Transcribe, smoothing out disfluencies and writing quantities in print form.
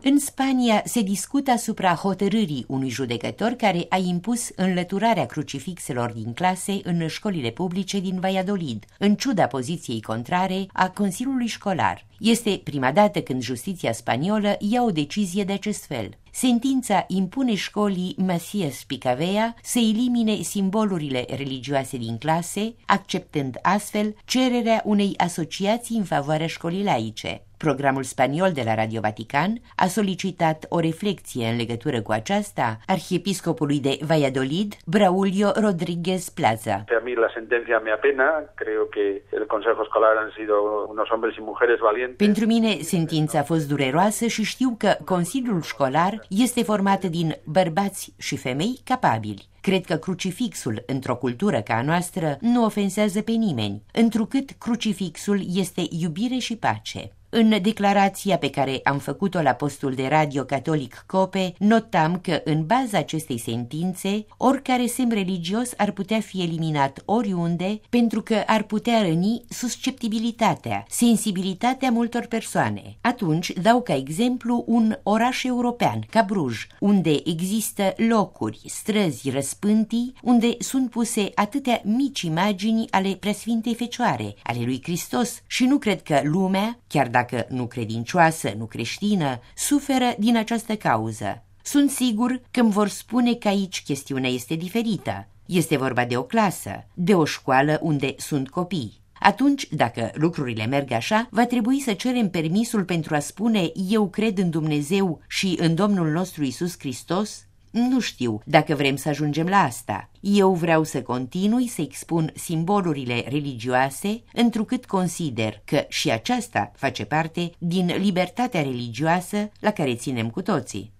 În Spania se discută asupra hotărârii unui judecător care a impus înlăturarea crucifixelor din clase în școlile publice din Valladolid, în ciuda poziției contrare a Consiliului Școlar. Este prima dată când justiția spaniolă ia o decizie de acest fel. Sentința impune școlii Macías Picavea să elimine simbolurile religioase din clase, acceptând astfel cererea unei asociații în favoarea școlii laice. Programul spaniol de la Radio Vatican a solicitat o reflecție în legătură cu aceasta arhiepiscopului de Valladolid, Braulio Rodríguez Plaza. A mí la sentencia me apena, creo que el Consejo Escolar han sido unos hombres y mujeres valientes. Pentru mine, sentința a fost dureroasă și știu că Consiliul Școlar este format din bărbați și femei capabili. Cred că crucifixul, într-o cultură ca a noastră, nu ofensează pe nimeni, întrucât crucifixul este iubire și pace. În declarația pe care am făcut-o la postul de radio catolic COPE, notam că, în baza acestei sentințe, oricare semn religios ar putea fi eliminat oriunde, pentru că ar putea răni susceptibilitatea, sensibilitatea multor persoane. Atunci dau ca exemplu un oraș european, ca Bruj, unde există locuri, străzi, răspântii, unde sunt puse atâtea mici imagini ale Preasfintei Fecioare, ale lui Hristos, și nu cred că lumea, chiar dacă nu credincioasă, nu creștină, suferă din această cauză. Sunt sigur că îmi vor spune că aici chestiunea este diferită. Este vorba de o clasă, de o școală unde sunt copii. Atunci, dacă lucrurile merg așa, va trebui să cerem permisul pentru a spune eu cred în Dumnezeu și în Domnul nostru Iisus Hristos? Nu știu dacă vrem să ajungem la asta. Eu vreau să continui să expun simbolurile religioase, întrucât consider că și aceasta face parte din libertatea religioasă la care ținem cu toții.